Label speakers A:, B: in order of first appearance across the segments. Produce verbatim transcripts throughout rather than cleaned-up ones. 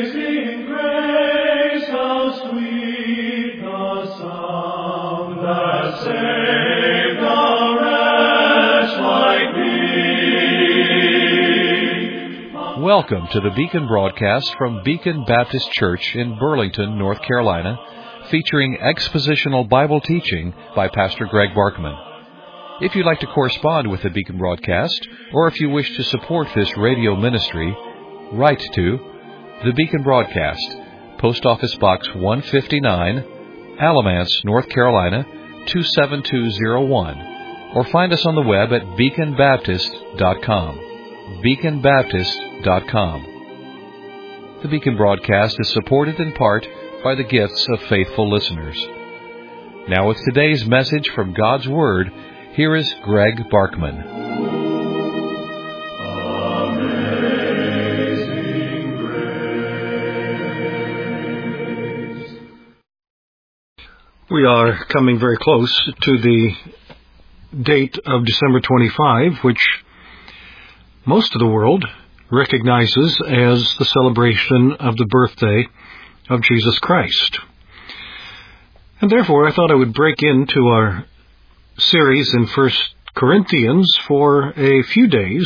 A: Amazing grace, how sweet the sound that saved a wretch like me.
B: Welcome to the Beacon broadcast from Beacon Baptist Church in Burlington, North Carolina, featuring expositional Bible teaching by Pastor Greg Barkman. If you'd like to correspond with the Beacon broadcast, or if you wish to support this radio ministry, write to the Beacon Broadcast, Post Office Box one fifty-nine, Alamance, North Carolina, two seven two zero one, or find us on the web at beacon baptist dot com. beacon baptist dot com. The Beacon broadcast is supported in part by the gifts of faithful listeners. Now with today's message from God's Word, here is Greg Barkman.
C: We are coming very close to the date of December twenty-fifth, which most of the world recognizes as the celebration of the birthday of Jesus Christ. And therefore, I thought I would break into our series in First Corinthians for a few days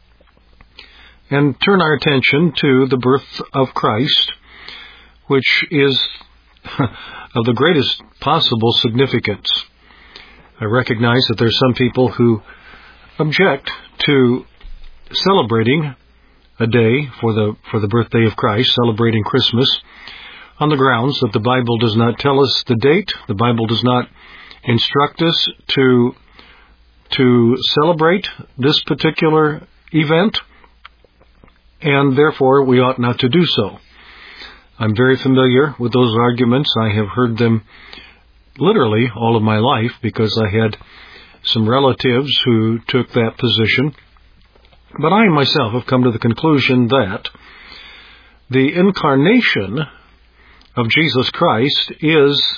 C: and turn our attention to the birth of Christ, which is of the greatest possible significance. I recognize that there are some people who object to celebrating a day for the for the birthday of Christ, celebrating Christmas, on the grounds that the Bible does not tell us the date, the Bible does not instruct us to to celebrate this particular event, and therefore we ought not to do so. I'm very familiar with those arguments. I have heard them literally all of my life because I had some relatives who took that position. But I myself have come to the conclusion that the incarnation of Jesus Christ is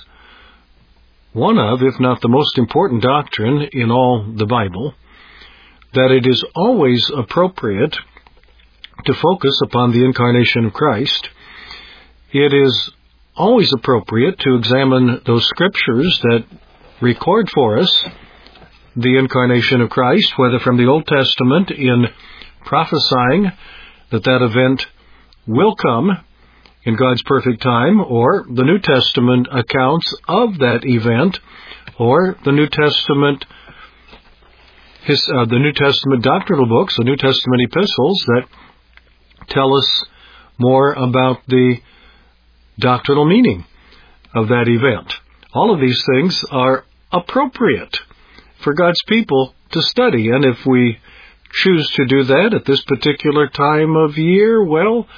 C: one of, if not the most important doctrine in all the Bible, that it is always appropriate to focus upon the incarnation of Christ. It is always appropriate to examine those scriptures that record for us the incarnation of Christ, whether from the Old Testament in prophesying that that event will come in God's perfect time, or the New Testament accounts of that event, or the New Testament his, uh, the New Testament doctrinal books, the New Testament epistles that tell us more about the doctrinal meaning of that event. All of these things are appropriate for God's people to study, and if we choose to do that at this particular time of year, well,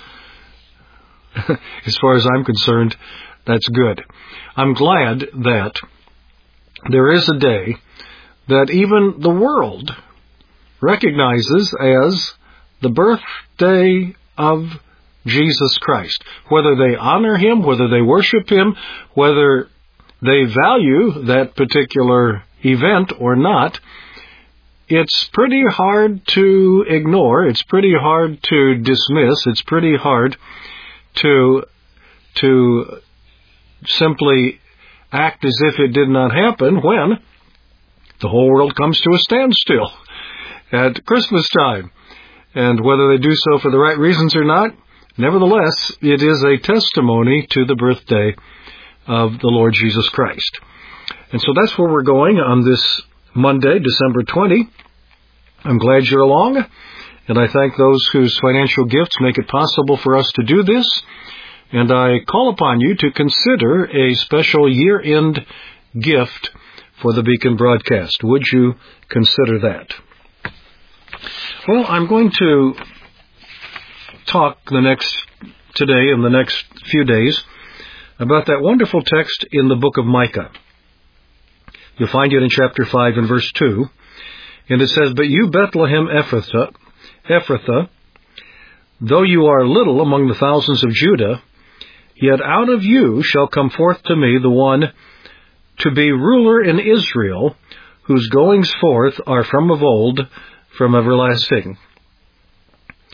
C: as far as I'm concerned, that's good. I'm glad that there is a day that even the world recognizes as the birthday of Jesus Christ. Whether they honor Him, whether they worship Him, whether they value that particular event or not, it's pretty hard to ignore, it's pretty hard to dismiss, it's pretty hard to to simply act as if it did not happen when the whole world comes to a standstill at Christmas time. And whether they do so for the right reasons or not, nevertheless, it is a testimony to the birthday of the Lord Jesus Christ. And so that's where we're going on this Monday, December twentieth. I'm glad you're along, and I thank those whose financial gifts make it possible for us to do this. And I call upon you to consider a special year-end gift for the Beacon broadcast. Would you consider that? Well, I'm going to talk the next today and the next few days about that wonderful text in the book of Micah. You'll find it in chapter five and verse two. And it says, "But you, Bethlehem Ephrathah, Ephrathah, though you are little among the thousands of Judah, yet out of you shall come forth to me the one to be ruler in Israel, whose goings forth are from of old, from everlasting."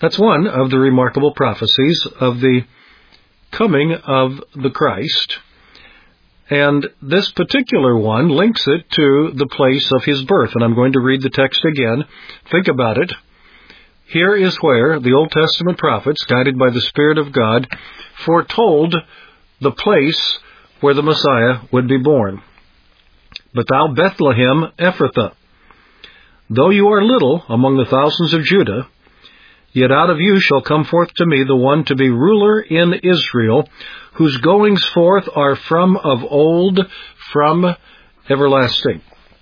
C: That's one of the remarkable prophecies of the coming of the Christ. And this particular one links it to the place of his birth. And I'm going to read the text again. Think about it. Here is where the Old Testament prophets, guided by the Spirit of God, foretold the place where the Messiah would be born. But thou, Bethlehem Ephrathah, though you are little among the thousands of Judah, yet out of you shall come forth to me the one to be ruler in Israel, whose goings forth are from of old, from everlasting.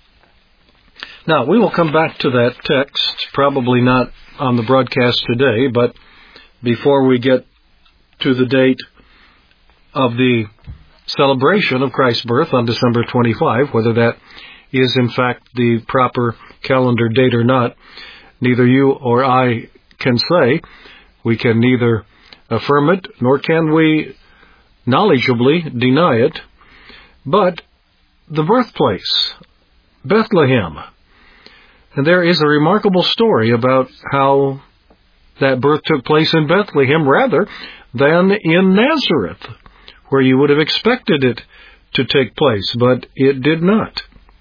C: Now, we will come back to that text, probably not on the broadcast today, but before we get to the date of the celebration of Christ's birth on December twenty-fifth, whether that is in fact the proper calendar date or not, neither you or I can say. We can neither affirm it, nor can we knowledgeably deny it. But the birthplace, Bethlehem. And there is a remarkable story about how that birth took place in Bethlehem rather than in Nazareth, where you would have expected it to take place, but it did not.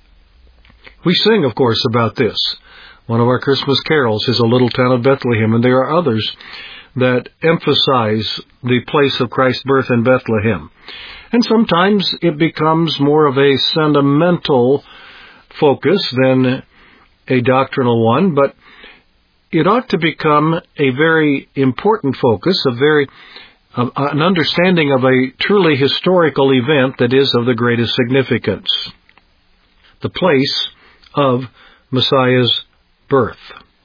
C: We sing, of course, about this. One of our Christmas carols is A Little Town of Bethlehem, and there are others that emphasize the place of Christ's birth in Bethlehem. And sometimes it becomes more of a sentimental focus than a doctrinal one, but it ought to become a very important focus, a very uh, an understanding of a truly historical event that is of the greatest significance. The place of Messiah's birth.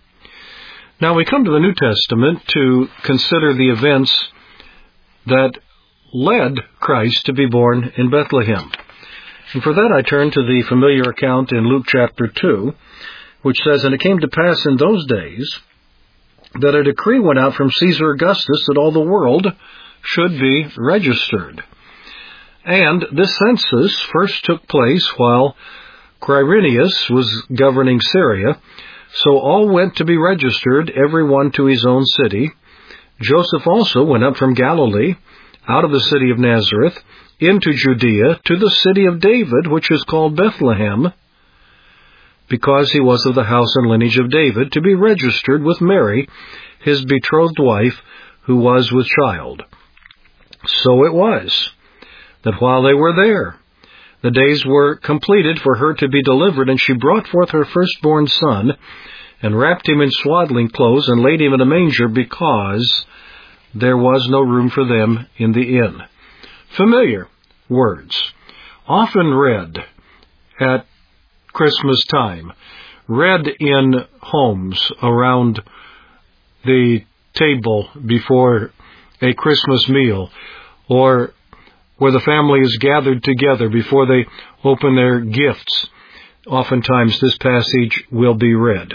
C: Now we come to the New Testament to consider the events that led Christ to be born in Bethlehem. And for that I turn to the familiar account in Luke chapter two, which says, "And it came to pass in those days that a decree went out from Caesar Augustus that all the world should be registered. And this census first took place while Quirinius was governing Syria. So all went to be registered, every one to his own city. Joseph also went up from Galilee, out of the city of Nazareth, into Judea, to the city of David, which is called Bethlehem, because he was of the house and lineage of David, to be registered with Mary, his betrothed wife, who was with child. So it was, that while they were there, the days were completed for her to be delivered, and she brought forth her firstborn son, and wrapped him in swaddling clothes, and laid him in a manger, because there was no room for them in the inn." Familiar words, often read at Christmas time, read in homes around the table before a Christmas meal, or where the family is gathered together before they open their gifts. Oftentimes this passage will be read.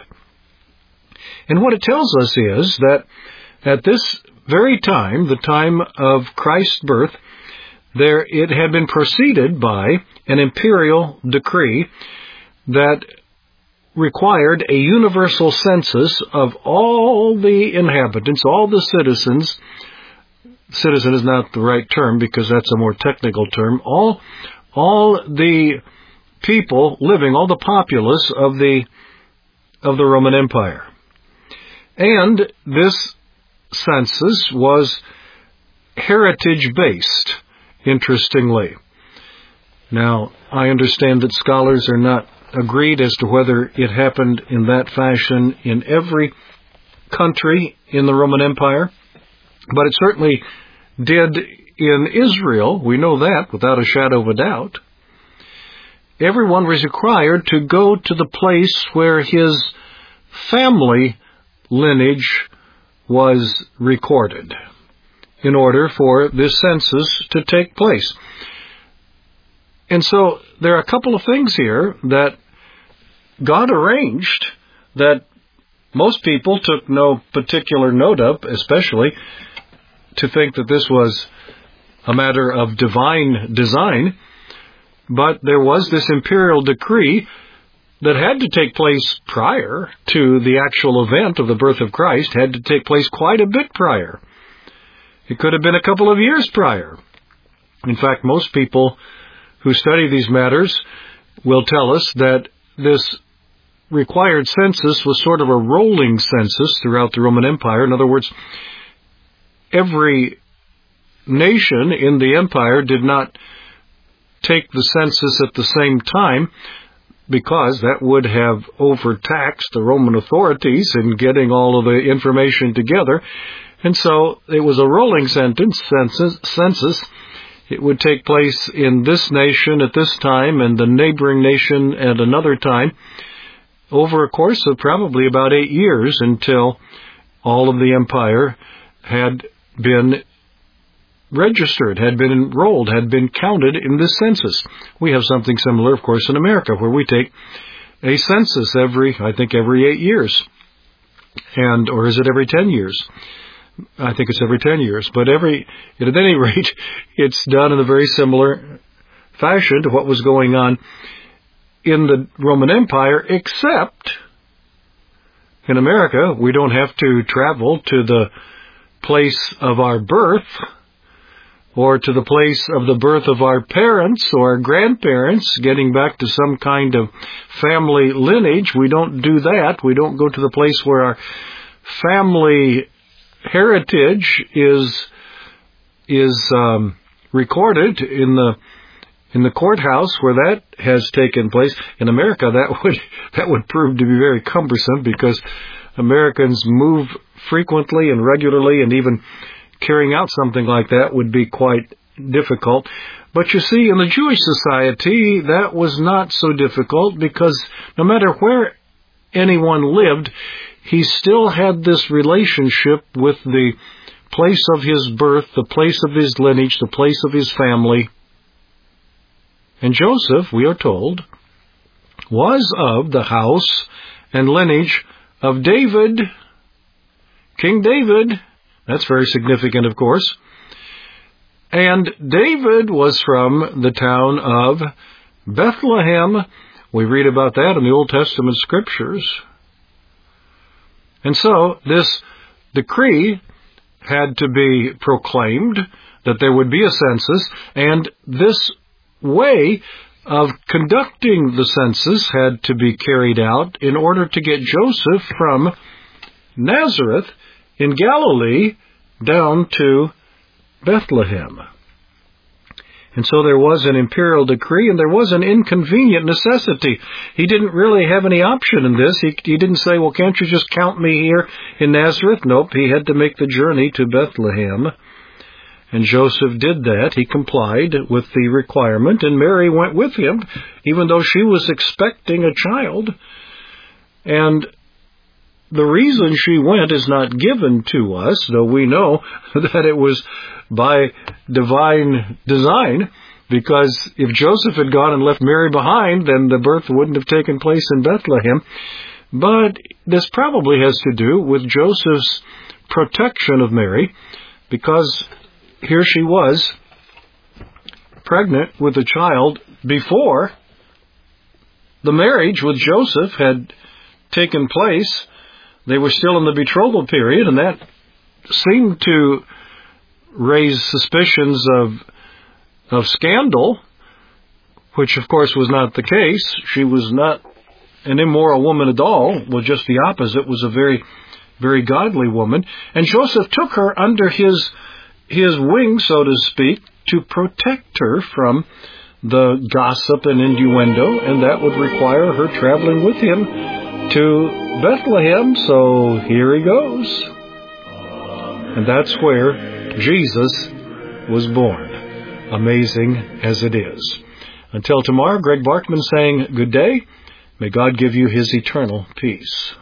C: And what it tells us is that at this very time, the time of Christ's birth, there it had been preceded by an imperial decree that required a universal census of all the inhabitants, all the citizens. Citizen is not the right term because that's a more technical term. All, all the people living, all the populace of the, of the Roman Empire. And this census was heritage-based, interestingly. Now, I understand that scholars are not agreed as to whether it happened in that fashion in every country in the Roman Empire, but it certainly did in Israel. We know that without a shadow of a doubt. Everyone was required to go to the place where his family lineage was recorded in order for this census to take place. And so there are a couple of things here that God arranged that most people took no particular note of, especially to think that this was a matter of divine design. But there was this imperial decree that had to take place prior to the actual event of the birth of Christ had to take place quite a bit prior. It could have been a couple of years prior. In fact, most people who study these matters will tell us that this required census was sort of a rolling census throughout the Roman Empire. In other words, every nation in the empire did not take the census at the same time, because that would have overtaxed the Roman authorities in getting all of the information together. And so it was a rolling sentence, census, census. It would take place in this nation at this time and the neighboring nation at another time, over a course of probably about eight years until all of the empire had been registered, had been enrolled, had been counted in this census. We have something similar, of course, in America, where we take a census every, I think, every eight years. And, or is it every ten years? I think it's every ten years. But every, at any rate, it's done in a very similar fashion to what was going on in the Roman Empire, except in America, we don't have to travel to the place of our birth or to the place of the birth of our parents or our grandparents, getting back to some kind of family lineage. We don't do that. We don't go to the place where our family heritage is is um, recorded in the in the courthouse where that has taken place. In America, that would that would prove to be very cumbersome, because Americans move frequently and regularly, and even carrying out something like that would be quite difficult. But you see, in the Jewish society, that was not so difficult, because no matter where anyone lived, he still had this relationship with the place of his birth, the place of his lineage, the place of his family. And Joseph, we are told, was of the house and lineage of David, King David. That's very significant, of course. And David was from the town of Bethlehem. We read about that in the Old Testament Scriptures. And so this decree had to be proclaimed, that there would be a census, and this way of conducting the census had to be carried out in order to get Joseph from Nazareth in Galilee down to Bethlehem. And so there was an imperial decree, and there was an inconvenient necessity. He didn't really have any option in this. He, he didn't say, well, can't you just count me here in Nazareth? Nope, he had to make the journey to Bethlehem. And Joseph did that. He complied with the requirement, and Mary went with him, even though she was expecting a child. And the reason she went is not given to us, though we know that it was by divine design, because if Joseph had gone and left Mary behind, then the birth wouldn't have taken place in Bethlehem. But this probably has to do with Joseph's protection of Mary, because here she was, pregnant with a child before the marriage with Joseph had taken place. They were still in the betrothal period, and that seemed to raise suspicions of of scandal, which of course was not the case. She was not an immoral woman at all. Well, just the opposite, was a very, very godly woman. And Joseph took her under his his wing, so to speak, to protect her from the gossip and innuendo, and that would require her traveling with him to Bethlehem. So here he goes. And that's where Jesus was born, amazing as it is. Until tomorrow, Greg Barkman saying good day. May God give you His eternal peace.